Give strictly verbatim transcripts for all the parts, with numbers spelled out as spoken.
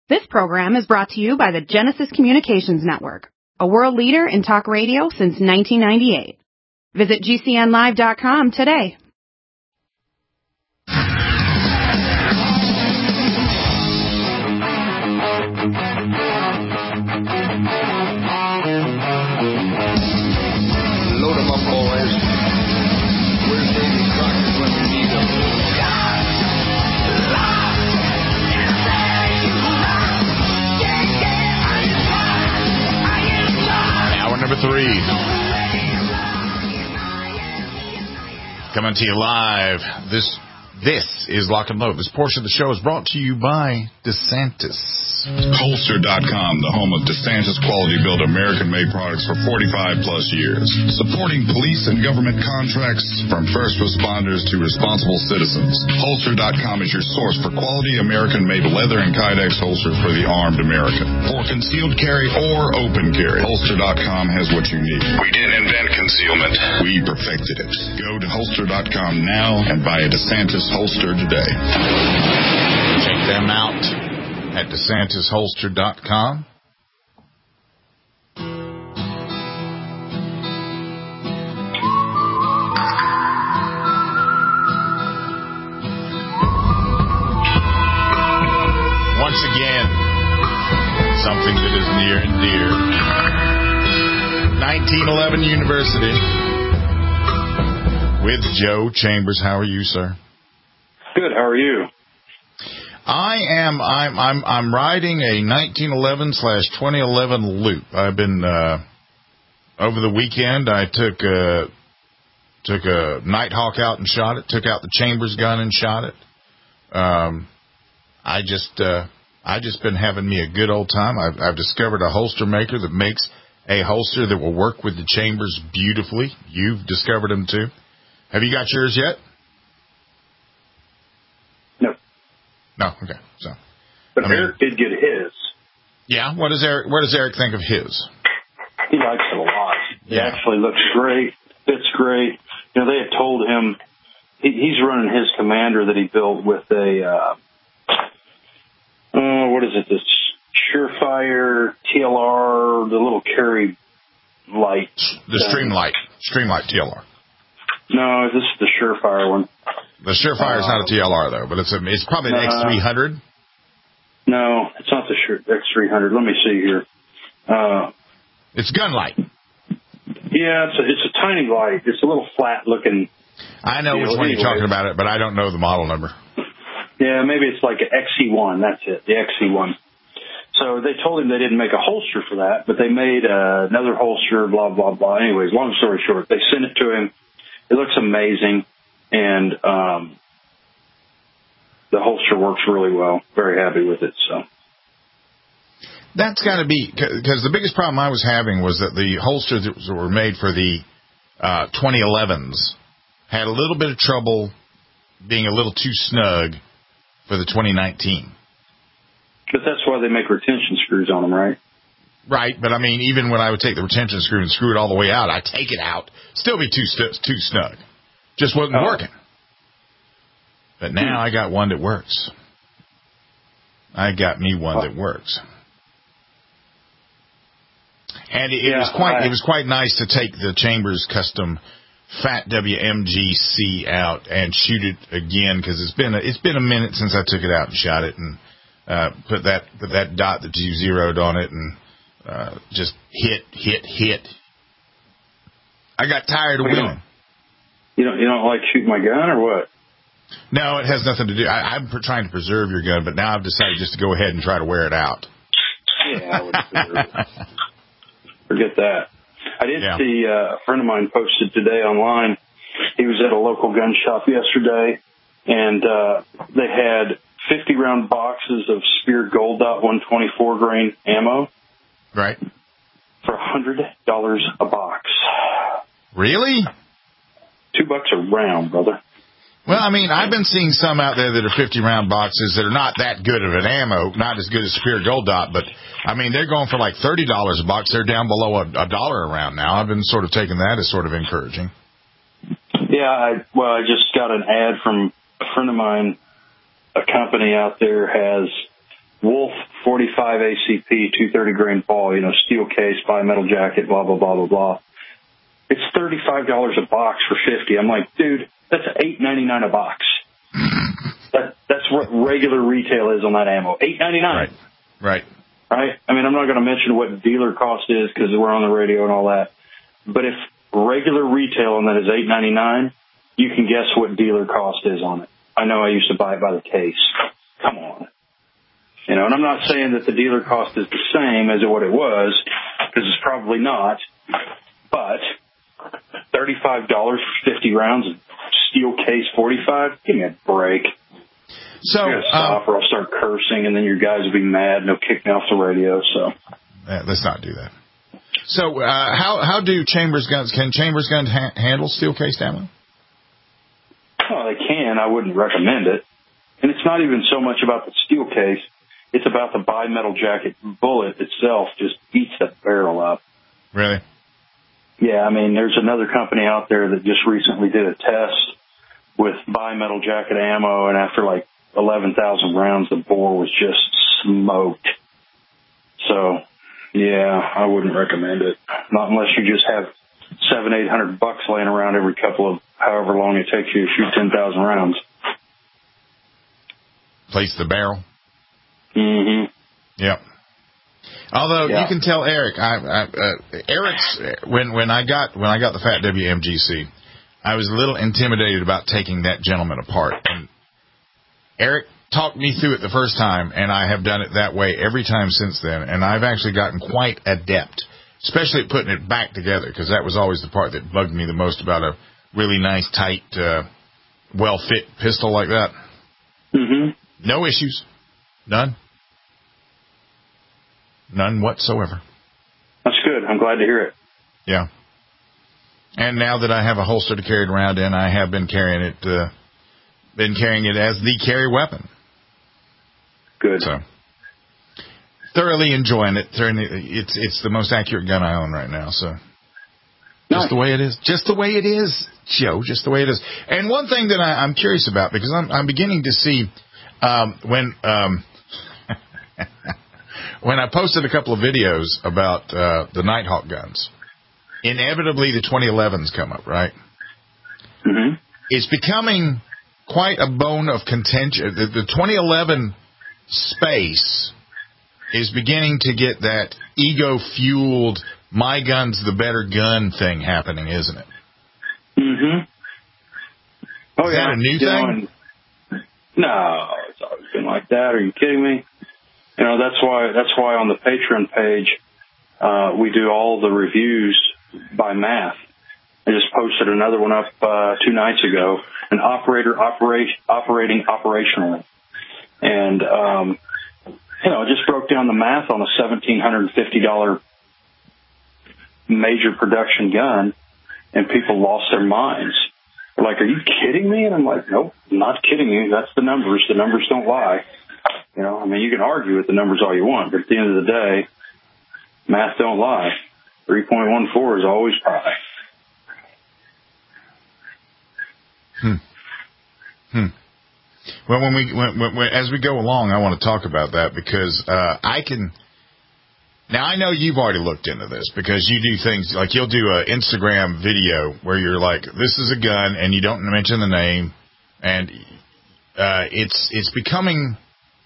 This program is brought to you by the Genesis Communications Network, a world leader in talk radio since nineteen ninety-eight. Visit G C N live dot com today. Load 'em up, boys. Where's Davy Crockett when you need him? Hour number three. Coming to you live. This this is Lock and Load. This portion of the show is brought to you by DeSantis. Holster dot com, the home of DeSantis quality-built American-made products for forty-five plus years. Supporting police and government contracts from first responders to responsible citizens. Holster dot com is your source for quality American-made leather and Kydex holsters for the armed American. For concealed carry or open carry, Holster dot com has what you need. We didn't invent concealment. We perfected it. Go to Holster dot com now and buy a DeSantis holster today. Check them out at DeSantis Holster dot com. Once again, something that is near and dear. nineteen eleven University with Joe Chambers. How are you, sir? Good. How are you? I am. I'm. I'm. I'm riding a nineteen eleven slash twenty eleven loop. I've been uh, over the weekend. I took a took a Nighthawk out and shot it. Took out the Chambers gun and shot it. Um, I just. Uh, I just been having me a good old time. I've, I've discovered a holster maker that makes a holster that will work with the Chambers beautifully. You've discovered them too. Have you got yours yet? No, okay. So, but I mean, Eric did get his. Yeah. What does Eric? What does Eric think of his? He likes it a lot. It Yeah. actually looks great. Fits great. You know, they had told him he, he's running his Commander that he built with a uh, uh, what is it? This Surefire T L R, the little carry light. The Streamlight, Streamlight T L R. No, this is the Surefire one. The Surefire is not a T L R though, but it's a, it's probably an uh, X three hundred. No, it's not the Sure X three hundred. Let me see here. Uh, it's Gunlight. Yeah, it's a, it's a tiny light. It's a little flat looking. I know deal. which one Anyway. you're talking about, it, but I don't know the model number. Yeah, maybe it's like an X E one. That's it, the X E one. So they told him they didn't make a holster for that, but they made uh, another holster, blah, blah, blah. Anyways, long story short, they sent it to him. It looks amazing, and um, the holster works really well. Very happy with it. So That's got to be, because the biggest problem I was having was that the holsters that were made for the uh, twenty elevens had a little bit of trouble being a little too snug for the twenty nineteen. But that's why they make retention screws on them, right? Right, but I mean, even when I would take the retention screw and screw it all the way out, I'd take it out, still be too stu- too snug. Just wasn't oh. working. But now I got one that works. I got me one oh. that works. And it, yeah, it was quite I, it was quite nice to take the Chambers Custom Fat W M G C out and shoot it again, because it's been a, it's been a minute since I took it out and shot it and uh, put that put that dot that you zeroed on it and uh, just hit hit hit. I got tired of you winning. Don't, you don't you don't like shooting my gun or what? No, it has nothing to do. I, I'm trying to preserve your gun, but now I've decided just to go ahead and try to wear it out. Yeah, I would preserve it. Forget that. I did yeah. see uh, a friend of mine posted today online. He was at a local gun shop yesterday, and uh, they had fifty round boxes of Spear Gold Dot one twenty-four grain ammo. Right. For one hundred dollars a box. Really? Two bucks a round, brother. Well, I mean, I've been seeing some out there that are fifty round boxes that are not that good of an ammo, not as good as Spear Gold Dot, but, I mean, they're going for like thirty dollars a box. They're down below a, a dollar a round now. I've been sort of taking that as sort of encouraging. Yeah, I, well, I just got an ad from a friend of mine. A company out there has Wolf forty-five A C P, two thirty grain ball, you know, steel case, bimetal jacket, blah, blah, blah, blah, blah. It's thirty-five dollars a box for fifty. I'm like, dude, that's eight ninety-nine a box. That, that's what regular retail is on that ammo, eight ninety-nine. Right, right. Right? I mean, I'm not going to mention what dealer cost is because we're on the radio and all that. But if regular retail on that is eight ninety-nine, you can guess what dealer cost is on it. I know I used to buy it by the case. Come on. You know, and I'm not saying that the dealer cost is the same as what it was, because it's probably not. But thirty-five dollars for fifty rounds of steel case forty-five? Give me a break. So, I'm going to stop um, or I'll start cursing, and then your guys will be mad and they'll kick me off the radio. So uh, let's not do that. So uh, how how do Chambers guns, can Chambers guns ha- handle steel cased ammo? Oh, they can. I wouldn't recommend it. And it's not even so much about the steel case. It's about the bimetal jacket bullet itself just eats the barrel up. Really? Yeah, I mean, there's another company out there that just recently did a test with bimetal jacket ammo, and after like eleven thousand rounds, the bore was just smoked. So, yeah, I wouldn't recommend it. Not unless you just have seven, eight hundred bucks laying around every couple of however long it takes you to shoot ten thousand rounds. Place the barrel. Mm-hmm. Yep. Although yeah. you can tell Eric, I, I, uh, Eric's when when I got when I got the Fat W M G C, I was a little intimidated about taking that gentleman apart. And Eric talked me through it the first time, and I have done it that way every time since then. And I've actually gotten quite adept, especially at putting it back together, because that was always the part that bugged me the most about a really nice, tight, uh, well-fit pistol like that. Mm-hmm. No issues. None. None whatsoever. That's good. I'm glad to hear it. Yeah. And now that I have a holster to carry it around in, I have been carrying it, uh, been carrying it as the carry weapon. Good. So, thoroughly enjoying it. It's it's the most accurate gun I own right now. So, just nice. the way it is. Just the way it is, Joe. Just the way it is. And one thing that I, I'm curious about, because I'm I'm beginning to see um, when um, when I posted a couple of videos about uh, the Nighthawk guns, inevitably the twenty elevens come up, right? Mm-hmm. It's becoming quite a bone of contention. The, the twenty eleven space is beginning to get that ego-fueled, my gun's the better gun thing happening, isn't it? Mm-hmm. Oh, is yeah. that a new you thing? Know, no, it's always been like that. Are you kidding me? You know, that's why that's why on the Patreon page, uh, we do all the reviews by math. I just posted another one up uh, two nights ago, an operator operate, operating operationally. And, um, you know, I just broke down the math on a one thousand seven hundred fifty dollars major production gun, and people lost their minds. They're like, are you kidding me? And I'm like, nope, I'm not kidding you. That's the numbers. The numbers don't lie. You know, I mean, you can argue with the numbers all you want, but at the end of the day, math don't lie. three point one four is always pi. Hmm. Hmm. Well, when we when, when, as we go along, I want to talk about that because uh, I can. Now I know you've already looked into this because you do things like you'll do an Instagram video where you're like, "This is a gun," and you don't mention the name, and uh, it's it's becoming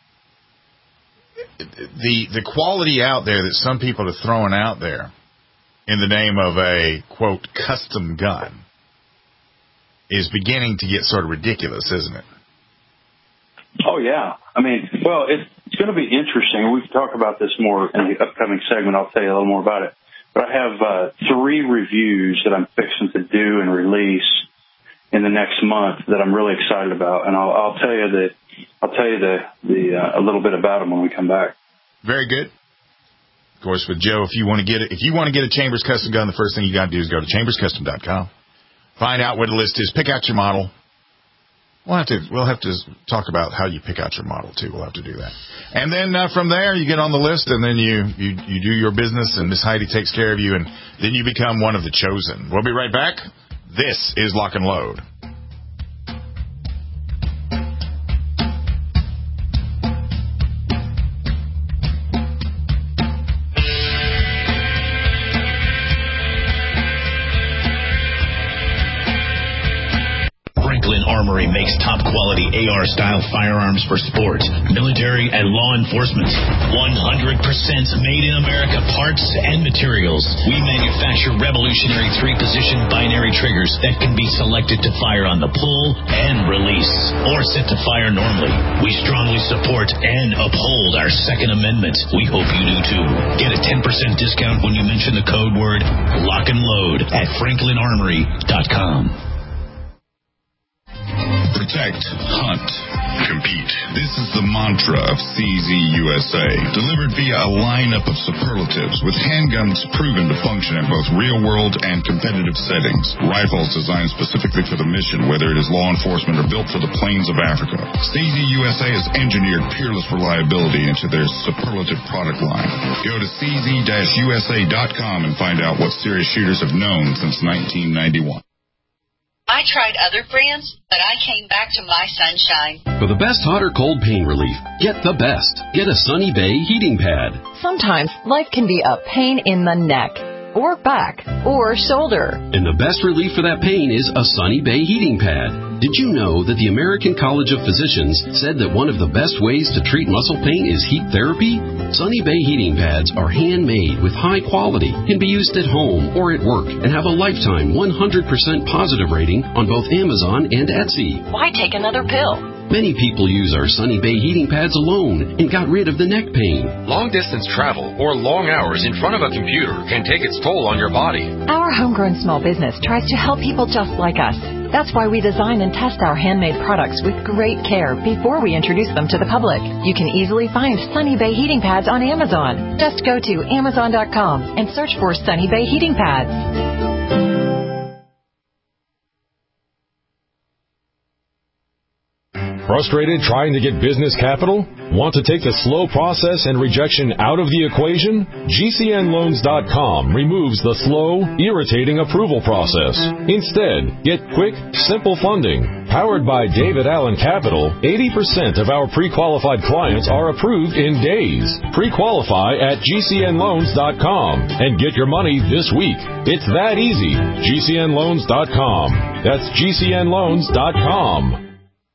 the the quality out there that some people are throwing out there in the name of a quote custom gun is beginning to get sort of ridiculous, isn't it? Oh, yeah. I mean, well, it's, it's going to be interesting. We can talk about this more in the upcoming segment. I'll tell you a little more about it. But I have uh, three reviews that I'm fixing to do and release in the next month that I'm really excited about. And I'll, I'll tell you that I'll tell you the, the uh, a little bit about them when we come back. Very good. Of course, with Joe, if you want to get it, if you want to get a Chambers custom gun, the first thing you got to do is go to chambers custom dot com. Find out where the list is. Pick out your model. We'll have to we'll have to talk about how you pick out your model too. We'll have to do that. And then uh, from there, you get on the list, and then you, you you do your business, and Miss Heidi takes care of you, and then you become one of the chosen. We'll be right back. This is Lock and Load. A R-style firearms for sport, military, and law enforcement. one hundred percent made in America parts and materials. We manufacture revolutionary three-position binary triggers that can be selected to fire on the pull and release, or set to fire normally. We strongly support and uphold our Second Amendment. We hope you do too. Get a ten percent discount when you mention the code word Lock and Load at franklin armory dot com. Protect, hunt, compete. This is the mantra of C Z U S A, delivered via a lineup of superlatives with handguns proven to function in both real-world and competitive settings. Rifles designed specifically for the mission, whether it is law enforcement or built for the plains of Africa. C Z U S A has engineered peerless reliability into their superlative product line. Go to C Z U S A dot com and find out what serious shooters have known since nineteen ninety-one. I tried other brands, but I came back to my Sunshine. For the best hot or cold pain relief, get the best. Get a Sunny Bay heating pad. Sometimes life can be a pain in the neck, or back, or shoulder. And the best relief for that pain is a Sunny Bay heating pad. Did you know that the American College of Physicians said that one of the best ways to treat muscle pain is heat therapy? Sunny Bay heating pads are handmade with high quality, can be used at home or at work, and have a lifetime one hundred percent positive rating on both Amazon and Etsy. Why take another pill? Many people use our Sunny Bay heating pads alone and got rid of the neck pain. Long-distance travel or long hours in front of a computer can take its toll on your body. Our homegrown small business tries to help people just like us. That's why we design and test our handmade products with great care before we introduce them to the public. You can easily find Sunny Bay heating pads on Amazon. Just go to amazon dot com and search for Sunny Bay heating pads. Frustrated trying to get business capital? Want to take the slow process and rejection out of the equation? G C N loans dot com removes the slow, irritating approval process. Instead, get quick, simple funding. Powered by David Allen Capital, eighty percent of our pre-qualified clients are approved in days. Pre-qualify at G C N loans dot com and get your money this week. It's that easy. G C N loans dot com. That's G C N loans dot com.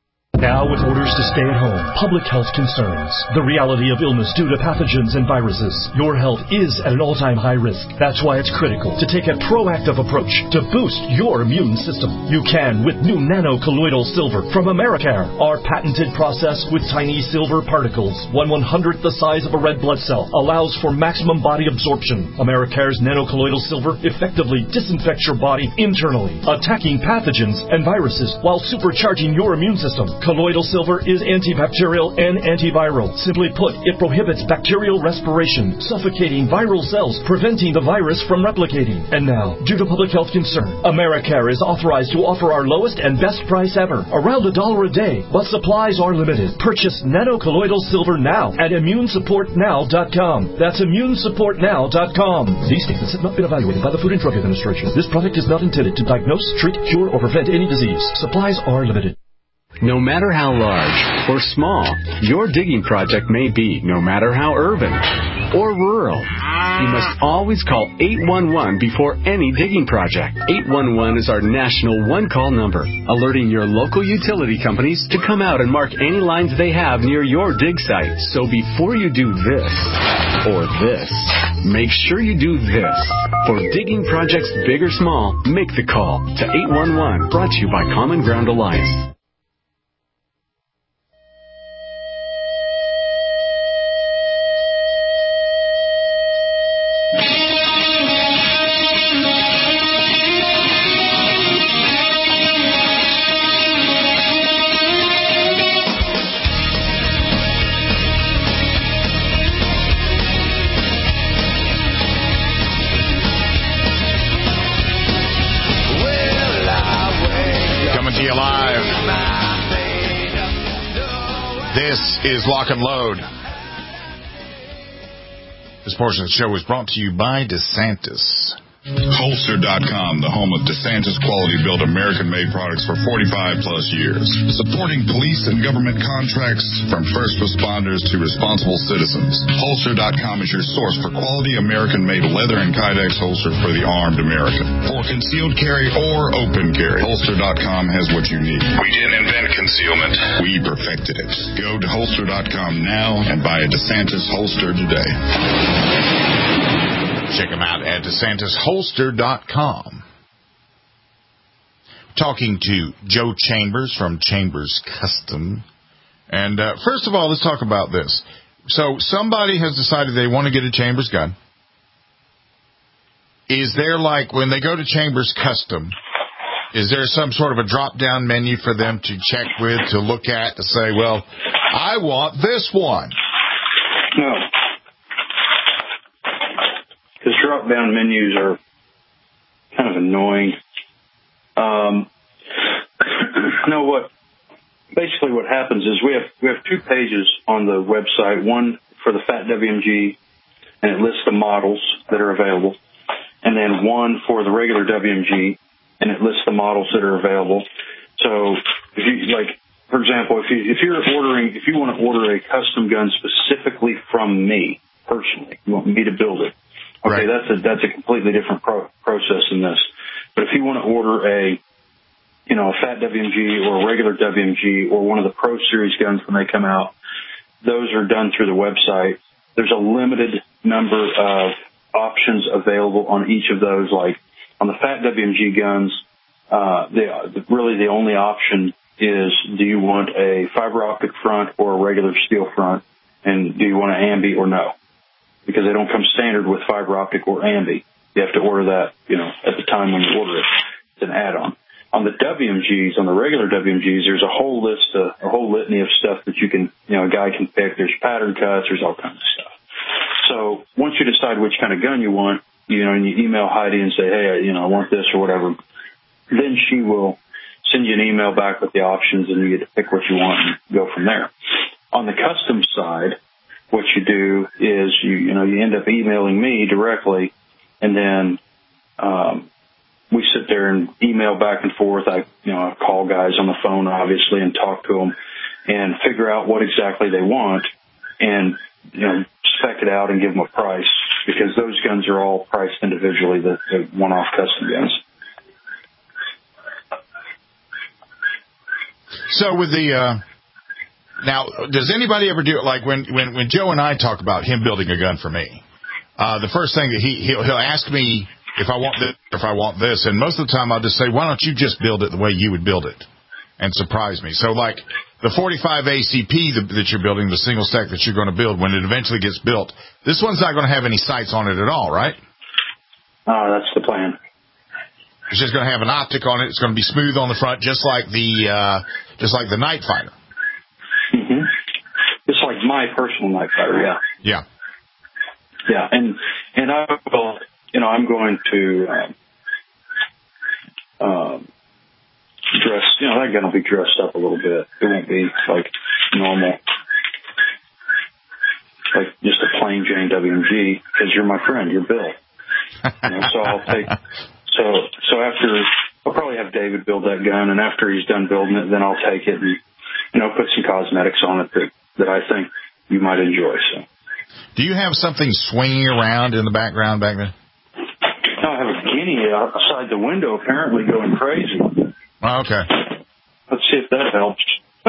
Now with orders to stay at home, public health concerns, the reality of illness due to pathogens and viruses, your health is at an all-time high risk. That's why it's critical to take a proactive approach to boost your immune system. You can with new nano-colloidal silver from Americare. Our patented process with tiny silver particles, one one-hundredth the size of a red blood cell, allows for maximum body absorption. Americare's nano-colloidal silver effectively disinfects your body internally, attacking pathogens and viruses while supercharging your immune system. Colloidal silver is antibacterial and antiviral. Simply put, it prohibits bacterial respiration, suffocating viral cells, preventing the virus from replicating. And now, due to public health concern, Americare is authorized to offer our lowest and best price ever, around a dollar a day, but supplies are limited. Purchase nano-colloidal silver now at immune support now dot com. That's immune support now dot com. These statements have not been evaluated by the Food and Drug Administration. This product is not intended to diagnose, treat, cure, or prevent any disease. Supplies are limited. No matter how large or small your digging project may be, no matter how urban or rural, you must always call eight one one before any digging project. eight one one is our national one-call number, alerting your local utility companies to come out and mark any lines they have near your dig site. So before you do this or this, make sure you do this. For digging projects big or small, make the call to eight one one, brought to you by Common Ground Alliance. This is Lock and Load. This portion of the show is brought to you by DeSantis. Holster dot com, the home of DeSantis quality-built American-made products for forty-five plus years. Supporting police and government contracts from first responders to responsible citizens. Holster dot com is your source for quality American-made leather and Kydex holster for the armed American. For concealed carry or open carry, Holster dot com has what you need. We didn't invent concealment. We perfected it. Go to Holster dot com now and buy a DeSantis holster today. Check them out at DeSantis Holster dot com. Talking to Joe Chambers from Chambers Custom. And uh, first of all, let's talk about this. So somebody has decided they want to get a Chambers gun. Is there, like, when they go to Chambers Custom, is there some sort of a drop-down menu for them to check with, to look at, to say, well, I want this one? No. Because drop-down menus are kind of annoying. Um, no, what basically what happens is we have we have two pages on the website. One for the Fat W M G, and it lists the models that are available, and then one for the regular W M G, and it lists the models that are available. So, if you like, for example, if you if you're ordering, if you want to order a custom gun specifically from me personally, you want me to build it. Okay, right. that's a that's a completely different pro- process than this. But if you want to order a, you know, a Fat W M G or a regular W M G or one of the Pro Series guns when they come out, those are done through the website. There's a limited number of options available on each of those. Like on the Fat W M G guns, uh, the, really the only option is, do you want a fiber optic front or a regular steel front, and do you want an ambi or no? Because they don't come standard with fiber optic or ambi. You have to order that, you know, at the time when you order it. It's an add-on. On the W M Gs, on the regular W M Gs, there's a whole list, of, a whole litany of stuff that you can, you know, a guy can pick. There's pattern cuts. There's all kinds of stuff. So once you decide which kind of gun you want, you know, and you email Heidi and say, hey, you know, I want this or whatever, then she will send you an email back with the options, and you get to pick what you want and go from there. On the custom side, what you do is you, you know, you end up emailing me directly, and then um, we sit there and email back and forth. I, you know, I call guys on the phone, obviously, and talk to them and figure out what exactly they want, and, you know, spec it out and give them a price, because those guns are all priced individually, the, the one-off custom guns. So with the uh, now, does anybody ever do it? Like when, when, when Joe and I talk about him building a gun for me, uh, the first thing that he he'll, he'll ask me if I want this, if I want this, and most of the time I'll just say, why don't you just build it the way you would build it, and surprise me. So like the forty-five A C P that, that you're building, the single stack that you're going to build, when it eventually gets built, this one's not going to have any sights on it at all, right? Oh, that's the plan. It's just going to have an optic on it. It's going to be smooth on the front, just like the uh, just like the Night Fighter. Mm-hmm. Just like my personal Night Fighter, yeah. Yeah. Yeah, and and I will, you know, I'm going to um, um, dress. You know, that gun will be dressed up a little bit. It won't be like normal, like just a plain Jane W M G, because you're my friend. You're Bill. You know, so I'll take. So so after, I'll probably have David build that gun, and after he's done building it, then I'll take it and, you know, put some cosmetics on it that, that I think you might enjoy. So, do you have something swinging around in the background back there? No, I have a guinea outside the window apparently going crazy. Oh, okay. Let's see if that helps.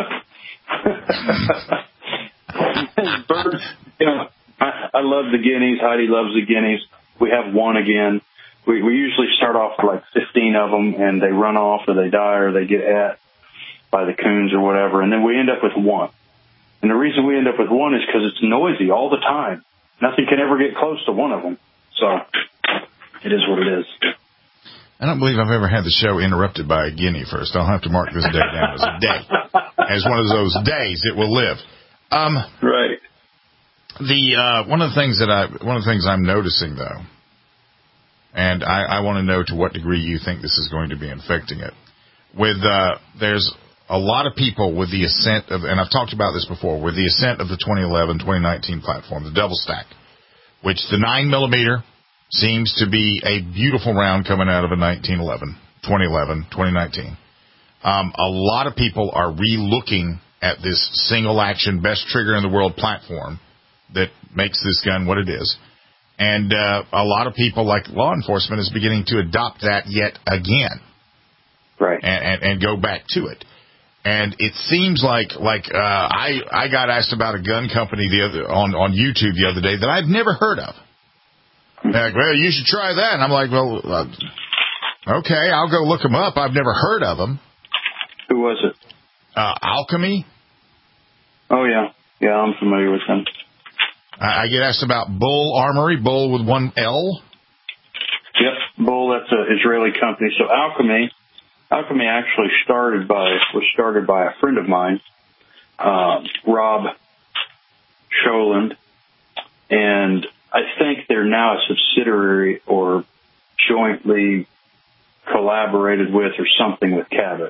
Bird, you know, I, I love the guineas. Heidi loves the guineas. We have one again. We, we usually start off with like fifteen of them, and they run off or they die or they get at by the coons or whatever, and then we end up with one. And the reason we end up with one is because it's noisy all the time. Nothing can ever get close to one of them. So it is what it is. I don't believe I've ever had the show interrupted by a guinea first. I'll have to mark this day down as a day. As one of those days it will live. Um, right. The uh, one of the things that I one of the things I'm noticing though, and I, I want to know to what degree you think this is going to be infecting it. With uh, there's a lot of people with the ascent of, and I've talked about this before, with the ascent of the twenty eleven, twenty nineteen platform, the double stack, which the nine millimeter seems to be a beautiful round coming out of a nineteen eleven, twenty eleven, twenty nineteen. Um, a lot of people are re-looking at this single-action best trigger in the world platform that makes this gun what it is. And uh, a lot of people, like law enforcement, is beginning to adopt that yet again. Right. And, and, and go back to it. And it seems like like uh, I I got asked about a gun company the other on, on YouTube the other day that I'd never heard of. They're like, well, you should try that. And I'm like, well, uh, okay, I'll go look them up. I've never heard of them. Who was it? Uh, Alchemy. Oh, yeah. Yeah, I'm familiar with them. I, I get asked about Bull Armory, Bull with one L. Yep, Bull, that's an Israeli company. So Alchemy... Alchemy actually started by was started by a friend of mine, um, Rob Scholand, and I think they're now a subsidiary or jointly collaborated with or something with Cabot.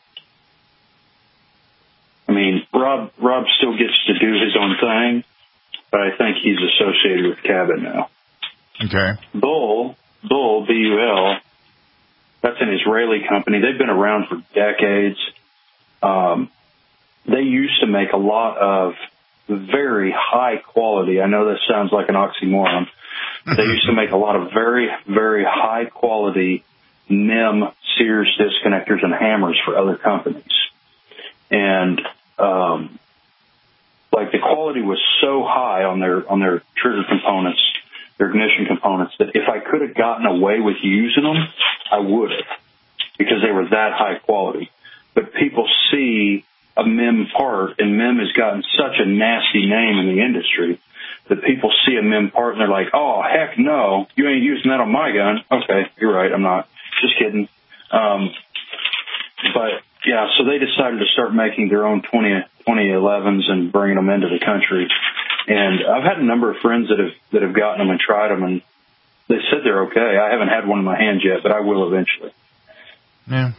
I mean, Rob Rob still gets to do his own thing, but I think he's associated with Cabot now. Okay. Bull, Bull, B U L. That's an Israeli company. They've been around for decades. Um, they used to make a lot of very high quality. I know this sounds like an oxymoron. They used to make a lot of very, very high quality N I M Sears disconnectors and hammers for other companies. And, um, like the quality was so high on their, on their trigger components, their ignition components, that if I could have gotten away with using them, I would have, because they were that high quality. But people see a M I M part, and M I M has gotten such a nasty name in the industry that people see a M I M part and they're like, oh, heck no, you ain't using that on my gun. Okay, you're right, I'm not. Just kidding. Um, but, yeah, so they decided to start making their own twenty elevens and bringing them into the country. And I've had a number of friends that have that have gotten them and tried them, and they said they're okay. I haven't had one in my hand yet, but I will eventually. Yeah.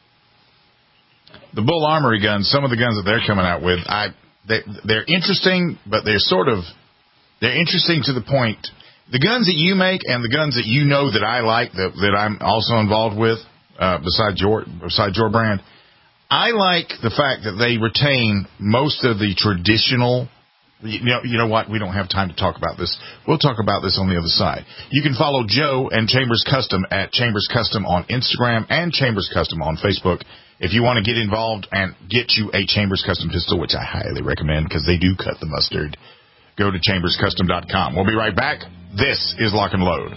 The Bull Armory guns, some of the guns that they're coming out with, I they, they're interesting, but they're sort of, they're interesting to the point. The guns that you make and the guns that you know that I like, that, that I'm also involved with, uh, besides your, besides your brand, I like the fact that they retain most of the traditional. You know, you know what? We don't have time to talk about this. We'll talk about this on the other side. You can follow Joe and Chambers Custom at Chambers Custom on Instagram and Chambers Custom on Facebook. If you want to get involved and get you a Chambers Custom pistol, which I highly recommend because they do cut the mustard, go to chambers custom dot com. We'll be right back. This is Lock and Load.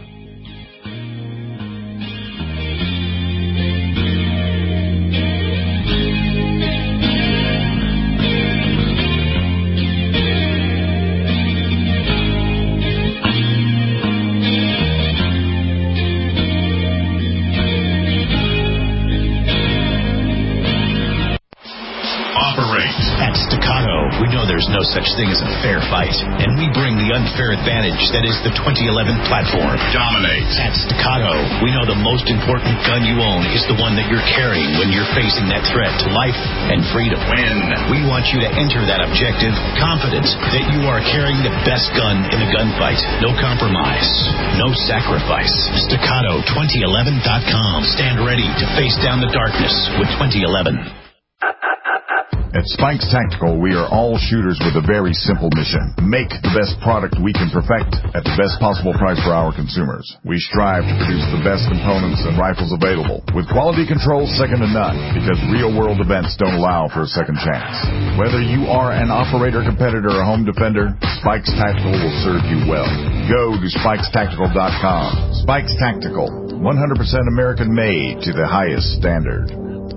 We know there's no such thing as a fair fight, and we bring the unfair advantage that is the twenty eleven platform. Dominate. At Staccato, we know the most important gun you own is the one that you're carrying when you're facing that threat to life and freedom. Win. We want you to enter that objective confident that you are carrying the best gun in the gunfight. No compromise, no sacrifice. Staccato twenty eleven dot com. Stand ready to face down the darkness with twenty eleven. At Spikes Tactical, we are all shooters with a very simple mission. Make the best product we can perfect at the best possible price for our consumers. We strive to produce the best components and rifles available, with quality control second to none, because real-world events don't allow for a second chance. Whether you are an operator, competitor, or home defender, Spikes Tactical will serve you well. Go to spikes tactical dot com. Spikes Tactical, one hundred percent American-made to the highest standard.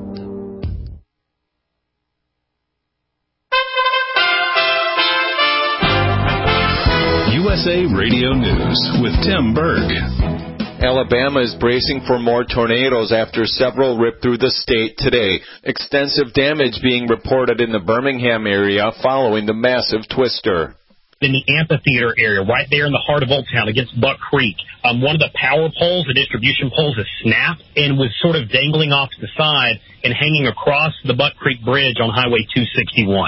U S A Radio News with Tim Berg. Alabama is bracing for more tornadoes after several ripped through the state today. Extensive damage being reported in the Birmingham area following the massive twister. In the amphitheater area, right there in the heart of Old Town against Buck Creek, um, one of the power poles, the distribution poles, has snapped and was sort of dangling off to the side and hanging across the Buck Creek Bridge on Highway two sixty-one.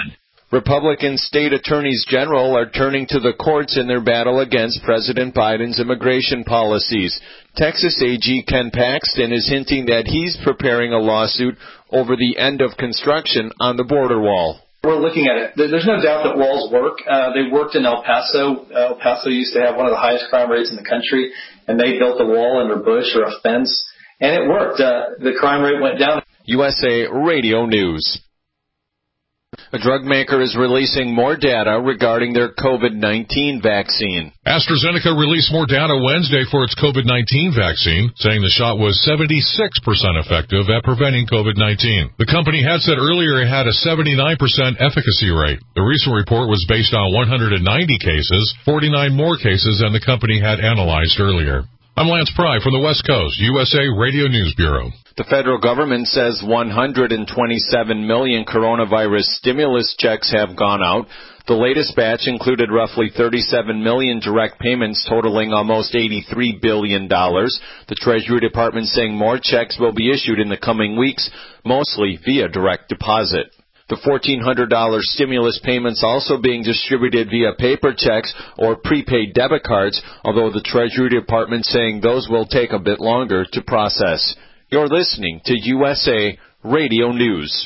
Republican state attorneys general are turning to the courts in their battle against President Biden's immigration policies. Texas A G Ken Paxton is hinting that he's preparing a lawsuit over the end of construction on the border wall. We're looking at it. There's no doubt that walls work. Uh, they worked in El Paso. El Paso used to have one of the highest crime rates in the country, and they built a wall under Bush or a fence, and it worked. Uh, the crime rate went down. U S A Radio News. A drug maker is releasing more data regarding their COVID nineteen vaccine. AstraZeneca released more data Wednesday for its COVID nineteen vaccine, saying the shot was seventy-six percent effective at preventing COVID nineteen. The company had said earlier it had a seventy-nine percent efficacy rate. The recent report was based on one hundred ninety cases, forty-nine more cases than the company had analyzed earlier. I'm Lance Pry from the West Coast, U S A Radio News Bureau. The federal government says one hundred twenty-seven million coronavirus stimulus checks have gone out. The latest batch included roughly thirty-seven million direct payments totaling almost eighty-three billion dollars. The Treasury Department saying more checks will be issued in the coming weeks, mostly via direct deposit. The fourteen hundred dollars stimulus payments also being distributed via paper checks or prepaid debit cards, although the Treasury Department saying those will take a bit longer to process. You're listening to U S A Radio News.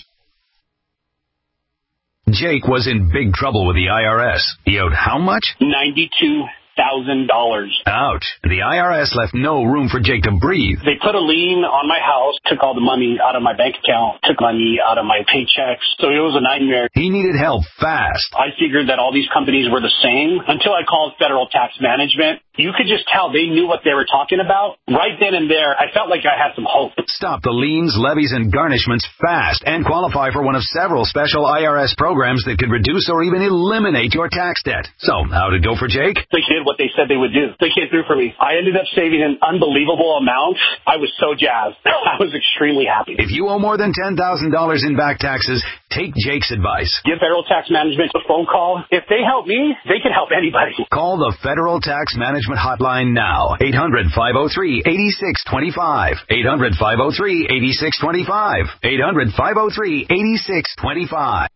Jake was in big trouble with the I R S. He owed how much? ninety-two thousand dollars. Ouch. The I R S left no room for Jake to breathe. They put a lien on my house, took all the money out of my bank account, took money out of my paychecks. So it was a nightmare. He needed help fast. I figured that all these companies were the same until I called Federal Tax Management. You could just tell they knew what they were talking about. Right then and there, I felt like I had some hope. Stop the liens, levies, and garnishments fast and qualify for one of several special I R S programs that could reduce or even eliminate your tax debt. So, how'd it go for Jake? They did what they said they would do. They came through for me. I ended up saving an unbelievable amount. I was so jazzed. I was extremely happy. If you owe more than ten thousand dollars in back taxes, take Jake's advice. Give Federal Tax Management a phone call. If they help me, they can help anybody. Call the Federal Tax Management hotline now. eight hundred, five oh three, eight six two five. eight hundred, five oh three, eight six two five. eight hundred, five oh three, eight six two five.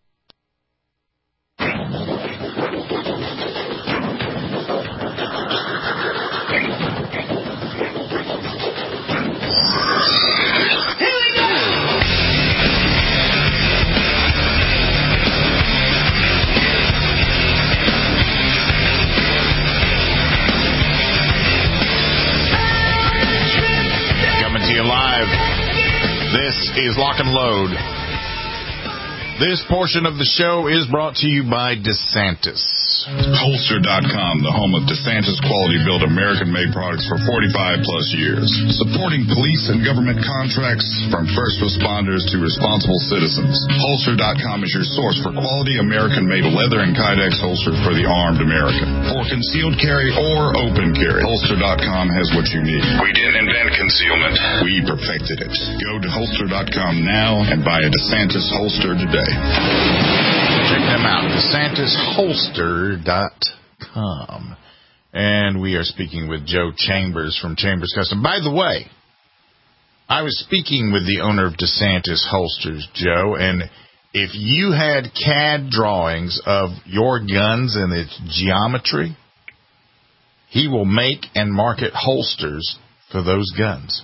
Live. This is Lock and Load. This portion of the show is brought to you by DeSantis. Holster dot com, the home of DeSantis quality-built American-made products for forty-five plus years. Supporting police and government contracts from first responders to responsible citizens. Holster dot com is your source for quality American-made leather and Kydex holsters for the armed American. For concealed carry or open carry, Holster dot com has what you need. We didn't invent concealment. We perfected it. Go to Holster dot com now and buy a DeSantis holster today. Check them out, DeSantis Holster dot com. And we are speaking with Joe Chambers from Chambers Custom. By the way, I was speaking with the owner of DeSantis Holsters, Joe, and if you had C A D drawings of your guns and its geometry, he will make and market holsters for those guns.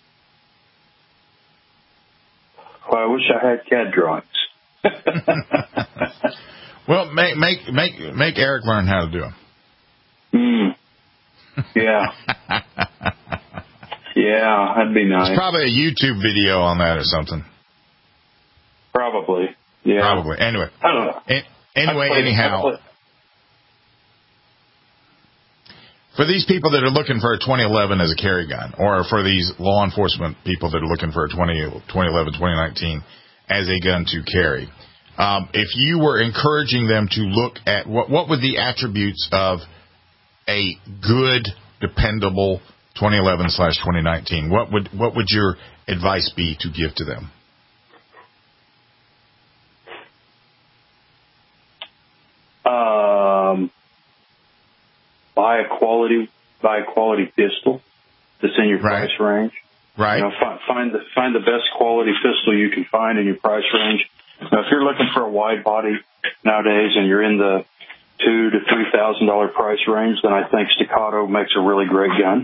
Well, I wish I had C A D drawings. Well, make make make make Eric learn how to do them. Mm. Yeah. Yeah, that'd be nice. There's probably a YouTube video on that or something. Probably. Yeah. Probably. Anyway. I don't know. A- anyway, played, anyhow. For these people that are looking for a twenty eleven as a carry gun, or for these law enforcement people that are looking for a twenty eleven, twenty nineteen as a gun to carry, um, if you were encouraging them to look at what what would the attributes of a good, dependable twenty eleven slash twenty nineteen, what would what would your advice be to give to them? Um, buy a quality buy a quality pistol that's in your right. price range. Right. You know, find, find the find the best quality pistol you can find in your price range. Now, if you're looking for a wide body nowadays and you're in the two to three thousand dollar price range, then I think Staccato makes a really great gun.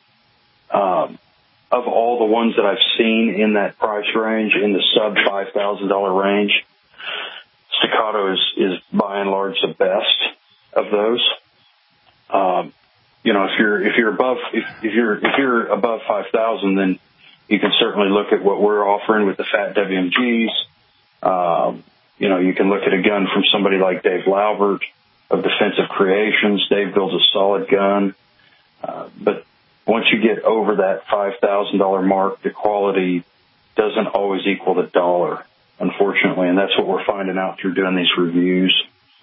Um, of all the ones that I've seen in that price range, in the sub five thousand dollar range, Staccato is, is by and large the best of those. Um, you know, if you're if you're above if, if you're if you're above five thousand, then you can certainly look at what we're offering with the Fat W M Gs. Um, you know, you can look at a gun from somebody like Dave Laubert of Defensive Creations. Dave builds a solid gun, uh, but once you get over that five thousand dollar mark, the quality doesn't always equal the dollar, unfortunately, and that's what we're finding out through doing these reviews.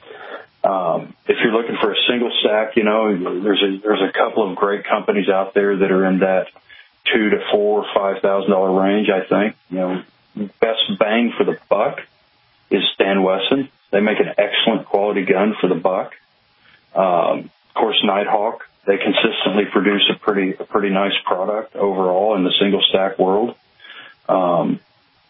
Um, if you're looking for a single stack, you know, there's a there's a couple of great companies out there that are in that two to four, five thousand dollar range. I think, you know, best bang for the buck is Stan Wesson. They make an excellent quality gun for the buck. Um, of course, Nighthawk. They consistently produce a pretty a pretty nice product overall in the single stack world. Um,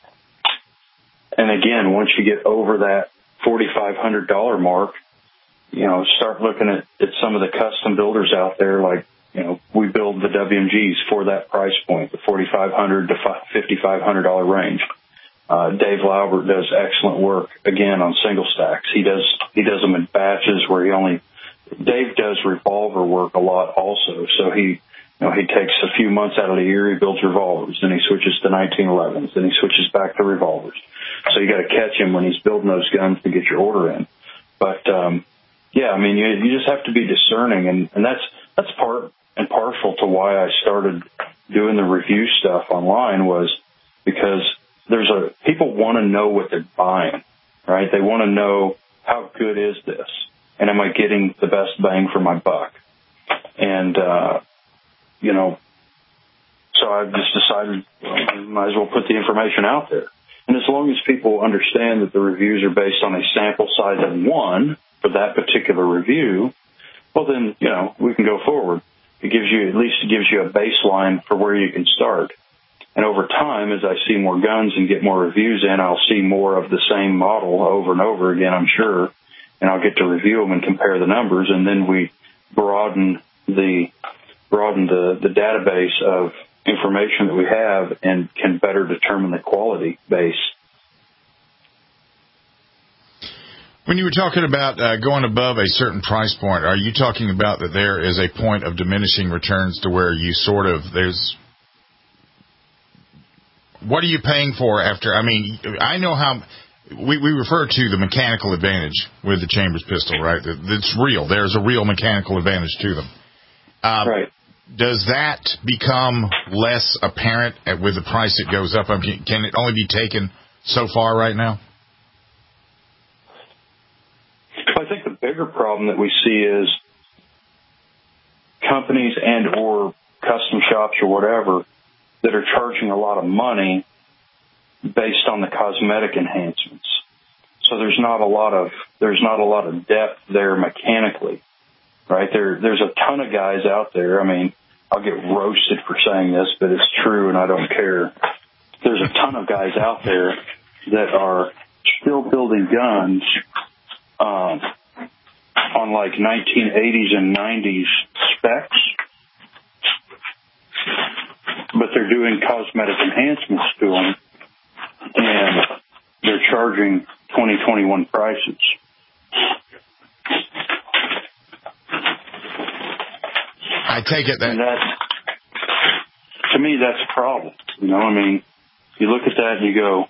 and again, once you get over that forty-five hundred dollar mark, you know, start looking at, at some of the custom builders out there. Like, you know, we build the W M Gs for that price point, the forty-five hundred to fifty-five hundred dollar range. Uh, Dave Laubert does excellent work again on single stacks. He does he does them in batches where he only. Dave does revolver work a lot also, so he, you know, he takes a few months out of the year, he builds revolvers, then he switches to nineteen elevens, then he switches back to revolvers. So you got to catch him when he's building those guns to get your order in. But um, yeah, I mean, you, you just have to be discerning, and, and that's that's part and partial to why I started doing the review stuff online, was because there's a people want to know what they're buying, right? They want to know, how good is this? And am I getting the best bang for my buck? And, uh, you know, so I've just decided, well, I might as well put the information out there. And as long as people understand that the reviews are based on a sample size of one for that particular review, well, then, you know, we can go forward. It gives you, at least it gives you a baseline for where you can start. And over time, as I see more guns and get more reviews in, I'll see more of the same model over and over again, I'm sure. And I'll get to review them and compare the numbers, and then we broaden the broaden the, the database of information that we have and can better determine the quality base. When you were talking about uh, going above a certain price point, are you talking about that there is a point of diminishing returns to where you sort of, there's, what are you paying for after, I mean, I know how... We, we refer to the mechanical advantage with the Chambers pistol, right? It's real. There's a real mechanical advantage to them. Um, right. Does that become less apparent with the price it goes up? I mean, can it only be taken so far right now? I think the bigger problem that we see is companies and or custom shops or whatever that are charging a lot of money based on the cosmetic enhancements. So there's not a lot of there's not a lot of depth there mechanically, right? There there's a ton of guys out there. I mean, I'll get roasted for saying this, but it's true, and I don't care. There's a ton of guys out there that are still building guns um, on like nineteen eighties and nineties specs, but they're doing cosmetic enhancements to them. And they're charging twenty twenty-one prices. I take it that, that to me, that's a problem. You know, I mean, you look at that and you go,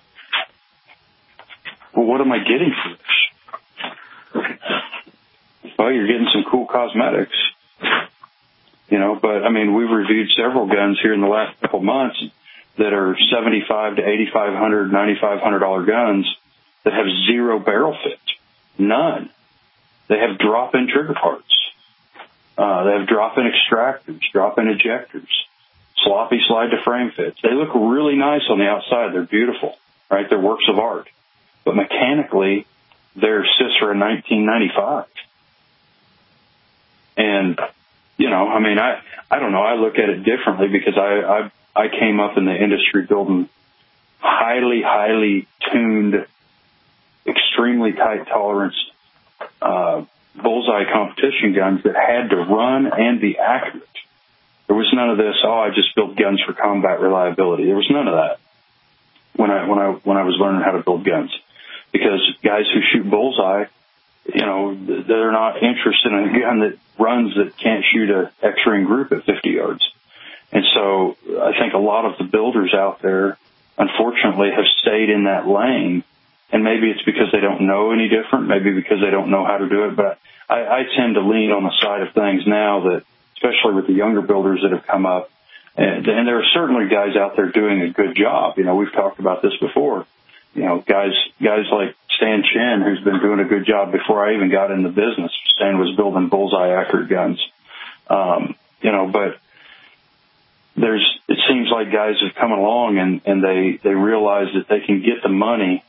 well, what am I getting for this? Well, you're getting some cool cosmetics. You know, but I mean, we've reviewed several guns here in the last couple months that are seventy-five to eighty-five hundred, ninety-five hundred dollar guns that have zero barrel fit, none. They have drop-in trigger parts. Uh, they have drop-in extractors, drop-in ejectors, sloppy slide to frame fits. They look really nice on the outside. They're beautiful, right? They're works of art, but mechanically, they're Cicera nineteen ninety-five. And you know, I mean, I I don't know. I look at it differently because I I I came up in the industry building highly, highly tuned extremely tight tolerance uh, bullseye competition guns that had to run and be accurate. There was none of this, oh, I just build guns for combat reliability. There was none of that when I when I when I was learning how to build guns. Because guys who shoot bullseye, you know, they're not interested in a gun that runs that can't shoot a X-ring group at fifty yards. And so I think a lot of the builders out there, unfortunately, have stayed in that lane. And maybe it's because they don't know any different, maybe because they don't know how to do it. But I, I tend to lean on the side of things now that, especially with the younger builders that have come up, and, and there are certainly guys out there doing a good job. You know, we've talked about this before. You know, guys guys like Stan Chen, who's been doing a good job before I even got in the business. Stan was building bullseye accurate guns. Um, you know, but there's it seems like guys have come along and, and they, they realize that they can get the money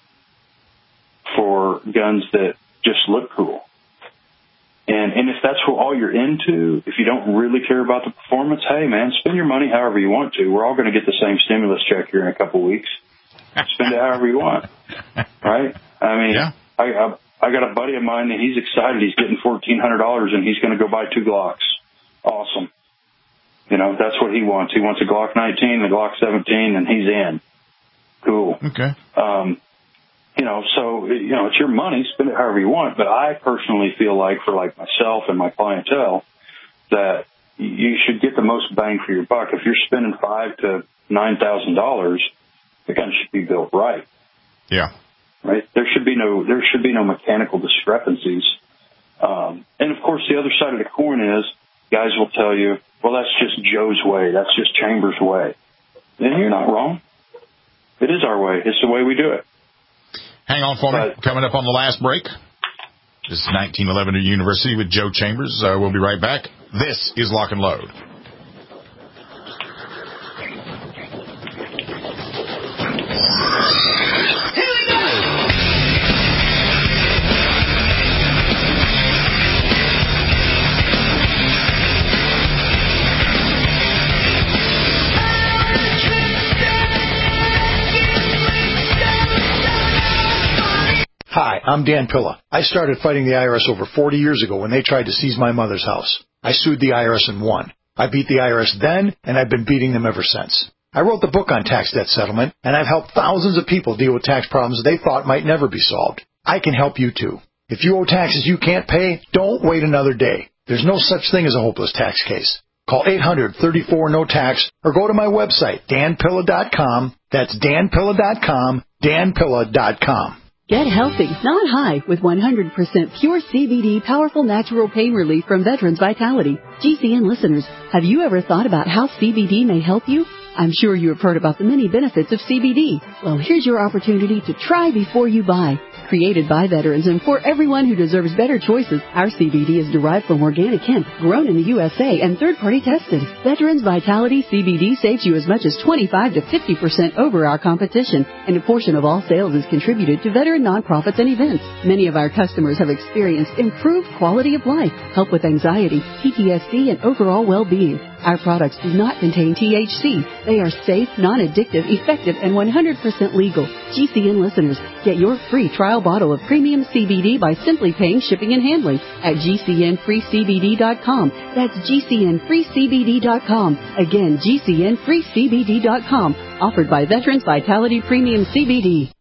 for guns that just look cool. And and if that's what all you're into, if you don't really care about the performance, hey, man, spend your money however you want to. We're all going to get the same stimulus check here in a couple of weeks. Spend it however you want, right? I mean, yeah. I, I I got a buddy of mine and he's excited. He's getting fourteen hundred dollars and he's going to go buy two Glocks. Awesome. You know, that's what he wants. He wants a Glock nineteen, a Glock seventeen, and he's in. Cool. Okay. Um, you know, so, you know, it's your money. Spend it however you want. But I personally feel like for like myself and my clientele that you should get the most bang for your buck. If you're spending five to nine thousand dollars, the gun should be built right. Yeah. Right. There should be no there should be no mechanical discrepancies. Um, and of course, the other side of the coin is guys will tell you, well, that's just Joe's way. That's just Chambers' way. And you're not wrong. It is our way. It's the way we do it. Hang on for me. Coming up on the last break. This is nineteen eleven University with Joe Chambers. Uh, we'll be right back. This is Lock and Load. Hi, I'm Dan Pilla. I started fighting the I R S over forty years ago when they tried to seize my mother's house. I sued the I R S and won. I beat the I R S then, and I've been beating them ever since. I wrote the book on tax debt settlement, and I've helped thousands of people deal with tax problems they thought might never be solved. I can help you too. If you owe taxes you can't pay, don't wait another day. There's no such thing as a hopeless tax case. Call eight hundred, thirty-four, no tax or go to my website, dan pilla dot com. That's dan pilla dot com, dan pilla dot com. Get healthy, not high, with one hundred percent pure C B D powerful natural pain relief from Veterans Vitality. G C N listeners, have you ever thought about how C B D may help you? I'm sure you have heard about the many benefits of C B D. Well, here's your opportunity to try before you buy. Created by veterans and for everyone who deserves better choices, our C B D is derived from organic hemp, grown in the U S A and third-party tested. Veterans Vitality C B D saves you as much as twenty-five to fifty percent over our competition, and a portion of all sales is contributed to veteran nonprofits and events. Many of our customers have experienced improved quality of life, help with anxiety, P T S D, and overall well-being. Our products do not contain T H C. They are safe, non-addictive, effective, and one hundred percent legal. G C N listeners, get your free trial bottle of premium C B D by simply paying shipping and handling at G C N free C B D dot com. That's G C N free C B D dot com. Again, G C N free C B D dot com. Offered by Veterans Vitality Premium C B D.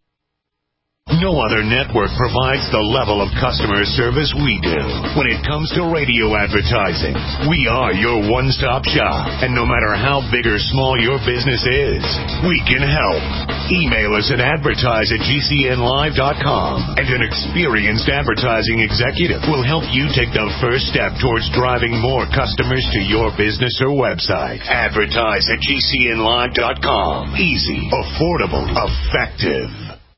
No other network provides the level of customer service we do. When it comes to radio advertising, we are your one-stop shop. And no matter how big or small your business is, we can help. Email us at advertise at G C N live dot com, and an experienced advertising executive will help you take the first step towards driving more customers to your business or website. Advertise at G C N live dot com. Easy, affordable, effective.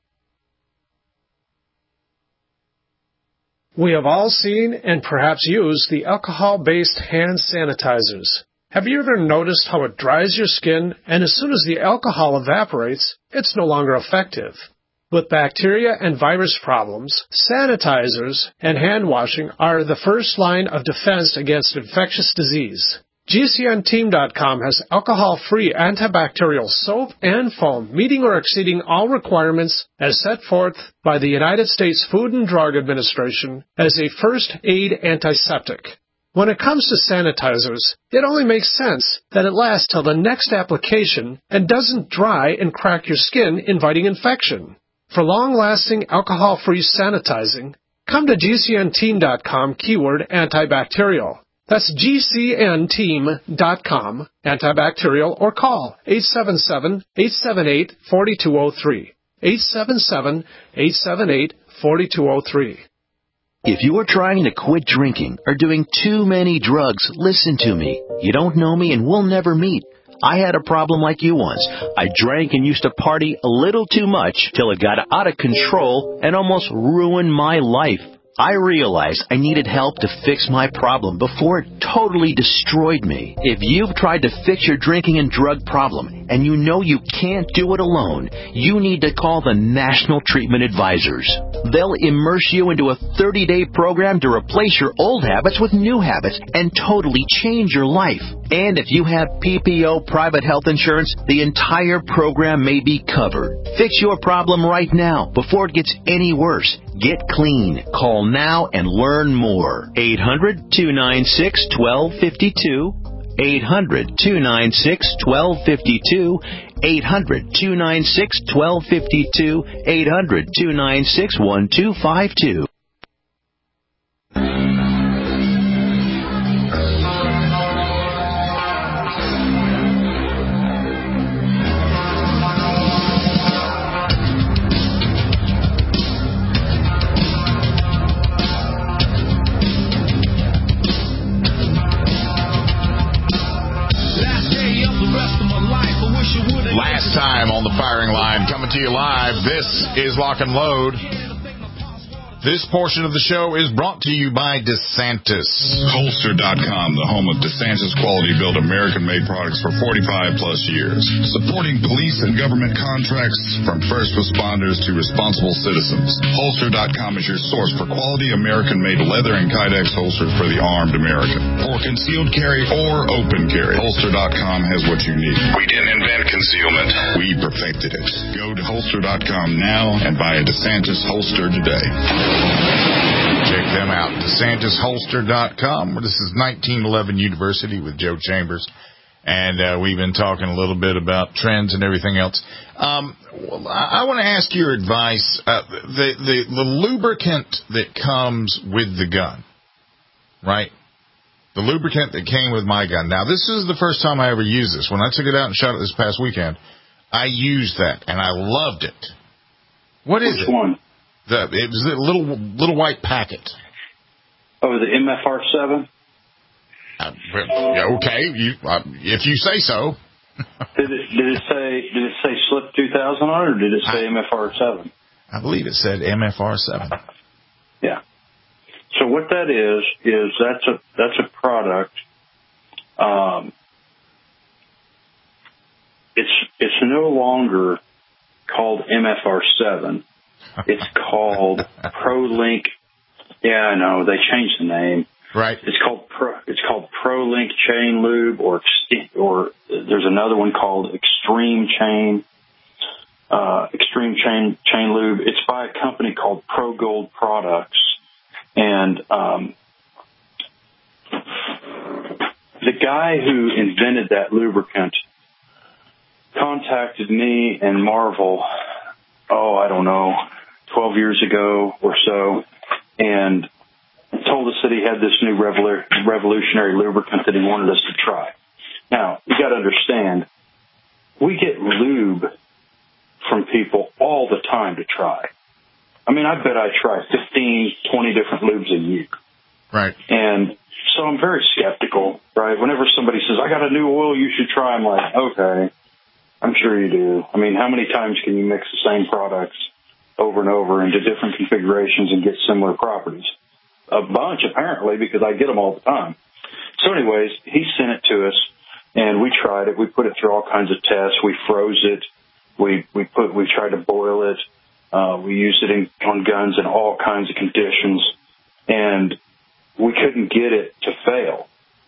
We have all seen and perhaps used the alcohol-based hand sanitizers. Have you ever noticed how it dries your skin, and as soon as the alcohol evaporates, it's no longer effective? With bacteria and virus problems, sanitizers and hand washing are the first line of defense against infectious disease. G C N team dot com has alcohol-free antibacterial soap and foam, meeting or exceeding all requirements as set forth by the United States Food and Drug Administration as a first aid antiseptic. When it comes to sanitizers, it only makes sense that it lasts till the next application and doesn't dry and crack your skin, inviting infection. For long-lasting alcohol-free sanitizing, come to G C N team dot com keyword antibacterial. That's G C N team dot com, antibacterial, or call eight seven seven, eight seven eight, four two zero three. eight seven seven, eight seven eight, four two zero three. If you are trying to quit drinking or doing too many drugs, listen to me. You don't know me and we'll never meet. I had a problem like you once. I drank and used to party a little too much till it got out of control and almost ruined my life. I realized I needed help to fix my problem before it totally destroyed me. If you've tried to fix your drinking and drug problem and you know you can't do it alone, you need to call the National Treatment Advisors. They'll immerse you into a thirty-day program to replace your old habits with new habits and totally change your life. And if you have P P O private health insurance, the entire program may be covered. Fix your problem right now before it gets any worse. Get clean. Call now and learn more. eight hundred, two nine six, one two five two. eight hundred, two nine six, one two five two. eight hundred, two nine six, one two five two. eight hundred, two nine six, one two five two. Last time on the firing line, coming to you live, this is Lock and Load. This portion of the show is brought to you by DeSantis. Holster dot com, the home of DeSantis quality-built American-made products for forty-five plus years. Supporting police and government contracts from first responders to responsible citizens. Holster dot com is your source for quality American-made leather and Kydex holsters for the armed American. For concealed carry or open carry, Holster dot com has what you need. We didn't invent concealment. We perfected it. Go to Holster dot com now and buy a DeSantis holster today. Check them out, DeSantis Holster dot com. This is nineteen eleven University with Joe Chambers, and uh, we've been talking a little bit about trends and everything else. Um, well, I, I want to ask your advice. Uh, the, the, the lubricant that comes with the gun, right? The lubricant that came with my gun. Now, this is the first time I ever used this. When I took it out and shot it this past weekend, I used that, and I loved it. What is Which it? Which one? The, it was a little little white packet. Oh, the M F R seven? Uh, okay, you, uh, if you say so. did it did it say did it say Slip two thousand on it, or did it say I, M F R seven? I believe it said M F R seven. Yeah. So what that is is that's a that's a product. Um, it's it's no longer called M F R seven. It's called ProLink. Yeah, I know they changed the name. Right. It's called Pro. It's called ProLink Chain Lube, or or there's another one called Extreme Chain. Uh, Extreme Chain Chain Lube. It's by a company called Pro Gold Products, and um, the guy who invented that lubricant contacted me and Marvel. Oh, I don't know, twelve years ago or so, and told us that he had this new revolu- revolutionary lubricant that he wanted us to try. Now, you got to understand, we get lube from people all the time to try. I mean, I bet I try fifteen, twenty different lubes a year. Right. And so I'm very skeptical, right? Whenever somebody says, I got a new oil you should try, I'm like, okay. I'm sure you do. I mean, how many times can you mix the same products over and over into different configurations and get similar properties? A bunch, apparently, because I get them all the time. So anyways, he sent it to us, and we tried it. We put it through all kinds of tests. We froze it. We we put we tried to boil it. Uh, we used it in, on guns in all kinds of conditions, and we couldn't get it to fail.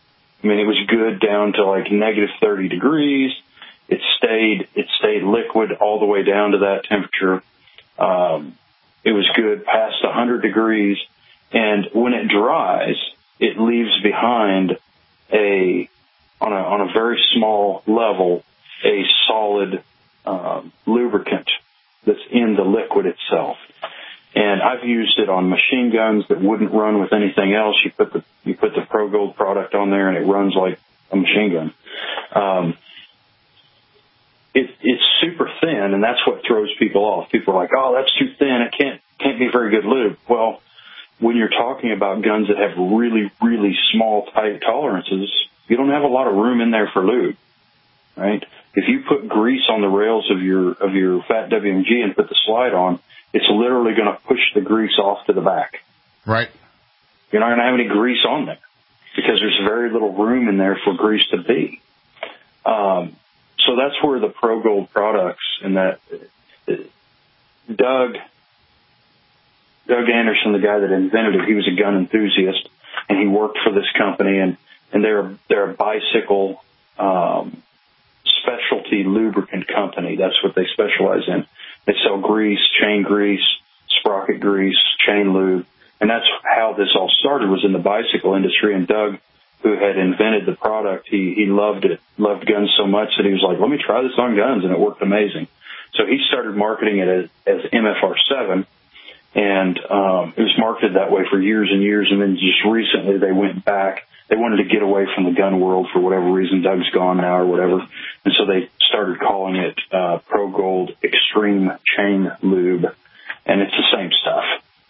I mean, it was good down to like negative thirty degrees. It stayed, it stayed liquid all the way down to that temperature. Um, it was good past one hundred degrees. And when it dries, it leaves behind a, on a, on a very small level, a solid, um, lubricant that's in the liquid itself. And I've used it on machine guns that wouldn't run with anything else. You put the, you put the ProGold product on there and it runs like a machine gun. Um, It, it's super thin, and that's what throws people off. People are like, oh, that's too thin. It can't can't be very good lube. Well, when you're talking about guns that have really, really small, tight tolerances, you don't have a lot of room in there for lube, right? If you put grease on the rails of your of your Fat W M G and put the slide on, it's literally going to push the grease off to the back. Right. You're not going to have any grease on there because there's very little room in there for grease to be. Um, So that's where the ProGold products and that Doug, Doug Anderson, the guy that invented it, he was a gun enthusiast and he worked for this company and, and they're, they're a bicycle, um, specialty lubricant company. That's what they specialize in. They sell grease, chain grease, sprocket grease, chain lube. And that's how this all started, was in the bicycle industry. And Doug, who had invented the product, he, he loved it, loved guns so much that he was like, let me try this on guns, and it worked amazing. So he started marketing it as, as M F R seven, and um, it was marketed that way for years and years, and then just recently they went back. They wanted to get away from the gun world for whatever reason. Doug's gone now or whatever, and so they started calling it uh, ProGold Extreme Chain Lube, and it's the same stuff.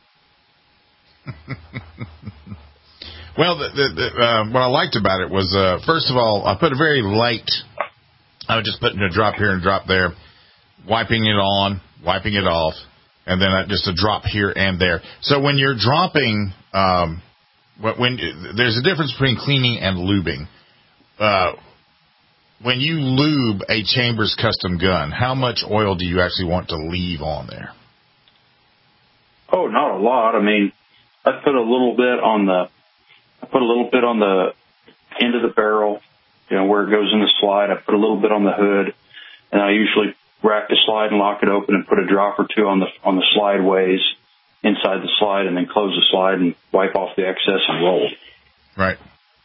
Well, the, the, the, uh, what I liked about it was, uh, first of all, I put a very light, I was just putting a drop here and a drop there, wiping it on, wiping it off, and then just a drop here and there. So when you're dropping, um, when, when there's a difference between cleaning and lubing. Uh, when you lube a Chambers custom gun, how much oil do you actually want to leave on there? Oh, not a lot. I mean, I put a little bit on the, I put a little bit on the end of the barrel, you know, where it goes in the slide. I put a little bit on the hood, and I usually rack the slide and lock it open and put a drop or two on the on the slideways inside the slide, and then close the slide and wipe off the excess and roll. Right.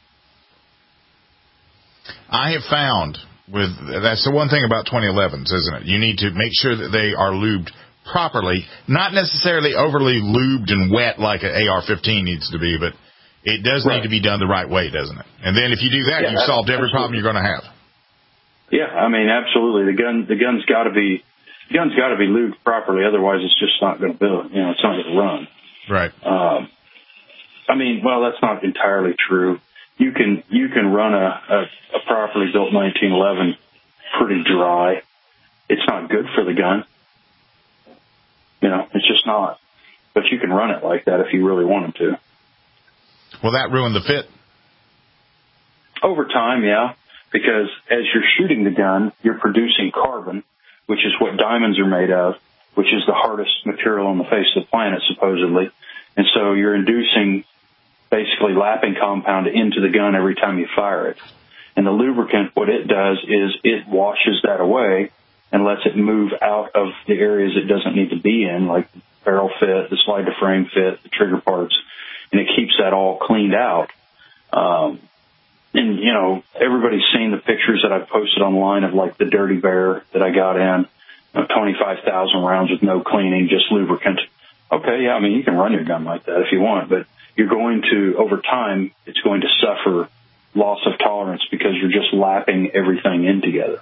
I have found with that's the one thing about twenty elevens, isn't it? You need to make sure that they are lubed properly, not necessarily overly lubed and wet like an A R fifteen needs to be, but it does right. need to be done the right way, doesn't it? And then if you do that, yeah, you've solved every problem you're going to have. Yeah, I mean, absolutely. The gun, the gun's got to be, the gun's got to be lubed properly. Otherwise, it's just not going to build. You know, it's not going to run. Right. Um, I mean, well, that's not entirely true. You can you can run a, a, a properly built nineteen eleven pretty dry. It's not good for the gun. You know, it's just not. But you can run it like that if you really wanted to. Will that ruin the fit? Over time, yeah. Because as you're shooting the gun, you're producing carbon, which is what diamonds are made of, which is the hardest material on the face of the planet, supposedly. And so you're inducing basically lapping compound into the gun every time you fire it. And the lubricant, what it does is it washes that away and lets it move out of the areas it doesn't need to be in, like the barrel fit, the slide to frame fit, the trigger parts, and it keeps that all cleaned out. Um, and, you know, everybody's seen the pictures that I've posted online of, like, the Dirty Bear that I got in, you know, twenty-five thousand rounds with no cleaning, just lubricant. Okay, yeah, I mean, you can run your gun like that if you want, but you're going to, over time, it's going to suffer loss of tolerance because you're just lapping everything in together.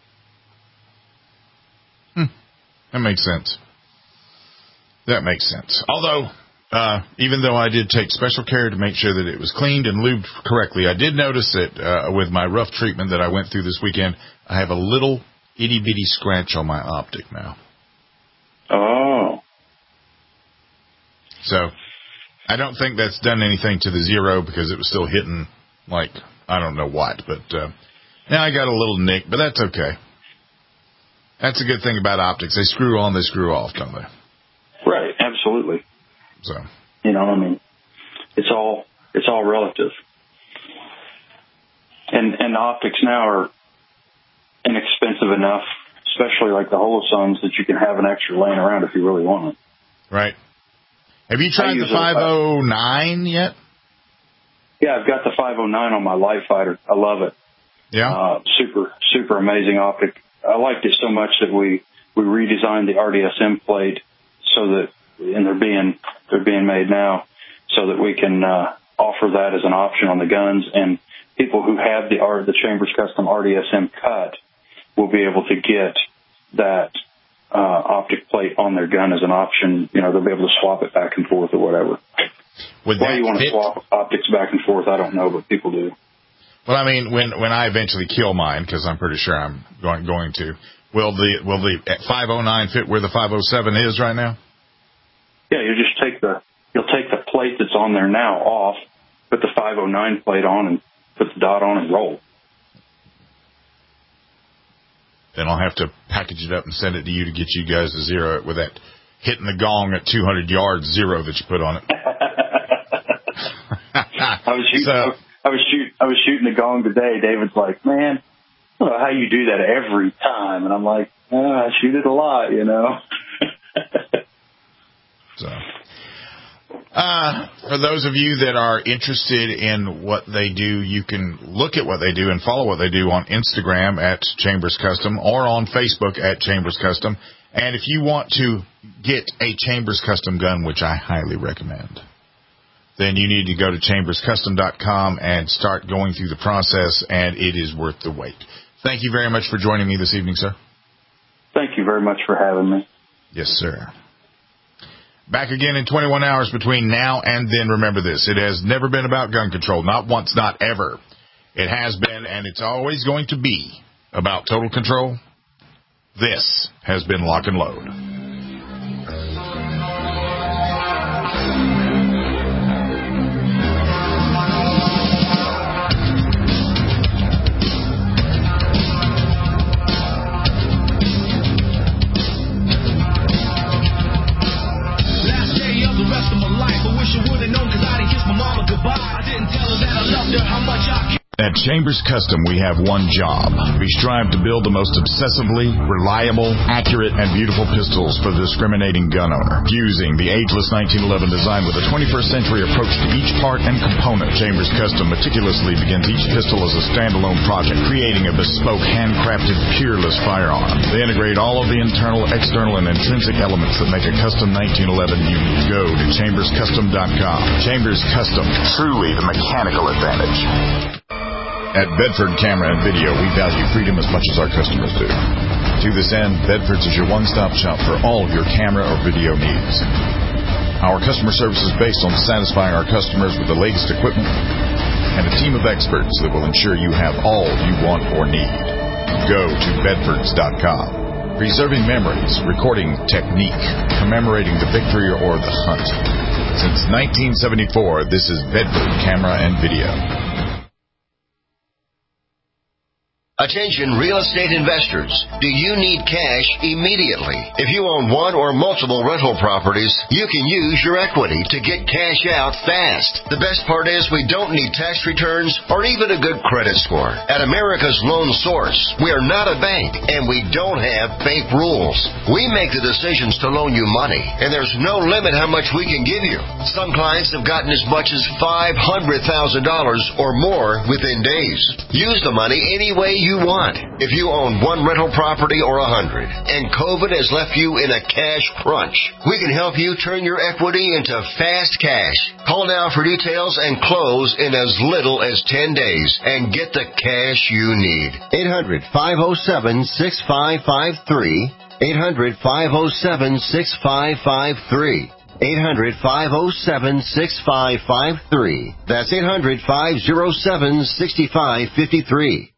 Hmm. That makes sense. That makes sense. Although, uh, even though I did take special care to make sure that it was cleaned and lubed correctly, I did notice that uh, with my rough treatment that I went through this weekend, I have a little itty-bitty scratch on my optic now. Oh. So, I don't think that's done anything to the zero because it was still hitting, like, I don't know what. But uh, now I got a little nick, but that's okay. That's a good thing about optics. They screw on, they screw off, don't they? Right, absolutely. So, you know, I mean, it's all it's all relative. optics now are inexpensive enough, especially like the Holosuns, that you can have an extra laying around if you really want it. Right. Have you tried the five oh nine yet? Yeah, I've got the five oh nine on my Light Fighter. I love it. Yeah. Uh, super, super amazing optic. I liked it so much that we, we redesigned the R D S M plate so that, and they're being, they're being made now so that we can, uh, offer that as an option on the guns, and people who have the R, the Chambers Custom R D S M cut will be able to get that, uh, optic plate on their gun as an option. You know, they'll be able to swap it back and forth or whatever. Would Why that you want to fit? swap optics back and forth, I don't know, but people do. Well, I mean, when when I eventually kill mine, because I'm pretty sure I'm going going to, will the will the five oh nine fit where the five oh seven is right now? Yeah, you just take the you'll take the plate that's on there now off, put the five oh nine plate on, and put the dot on and roll. Then I'll have to package it up and send it to you to get you guys to zero it with that hitting the gong at two hundred yards zero that you put on it. I was shooting. So, I was shooting. I was shooting the gong today. David's like, "Man, I don't know how you do that every time," and I'm like, oh, "I shoot it a lot, you know." so, uh, for those of you that are interested in what they do, you can look at what they do and follow what they do on Instagram at Chambers Custom or on Facebook at Chambers Custom. And if you want to get a Chambers Custom gun, which I highly recommend, then you need to go to chambers custom dot com and start going through the process, and it is worth the wait. Thank you very much for joining me this evening, sir. Thank you very much for having me. Yes, sir. Back again in twenty-one hours between now and then. Remember this, it has never been about gun control, not once, not ever. It has been, and it's always going to be, about total control. This has been Lock and Load. At Chambers Custom, we have one job. We strive to build the most obsessively reliable, accurate, and beautiful pistols for the discriminating gun owner. Fusing the ageless nineteen eleven design with a twenty-first century approach to each part and component, Chambers Custom meticulously begins each pistol as a standalone project, creating a bespoke, handcrafted, peerless firearm. They integrate all of the internal, external, and intrinsic elements that make a custom nineteen eleven unique. Go to chambers custom dot com. Chambers Custom, truly the mechanical advantage. At Bedford Camera and Video, we value freedom as much as our customers do. To this end, Bedford's is your one-stop shop for all of your camera or video needs. Our customer service is based on satisfying our customers with the latest equipment and a team of experts that will ensure you have all you want or need. Go to bedfords dot com. Preserving memories, recording technique, commemorating the victory or the hunt. Since nineteen seventy-four, this is Bedford Camera and Video. Attention real estate investors. Do you need cash immediately? If you own one or multiple rental properties, you can use your equity to get cash out fast. The best part is we don't need tax returns or even a good credit score. At America's Loan Source, we are not a bank and we don't have bank rules. We make the decisions to loan you money, and there's no limit how much we can give you. Some clients have gotten as much as five hundred thousand dollars or more within days. Use the money any way you you want. If you own one rental property or a hundred, and COVID has left you in a cash crunch, we can help you turn your equity into fast cash. Call now for details and close in as little as ten days and get the cash you need. eight hundred, five oh seven, six five five three. eight hundred, five oh seven, six five five three. eight hundred, five oh seven, six five five three. That's eight hundred, five oh seven, six five five three.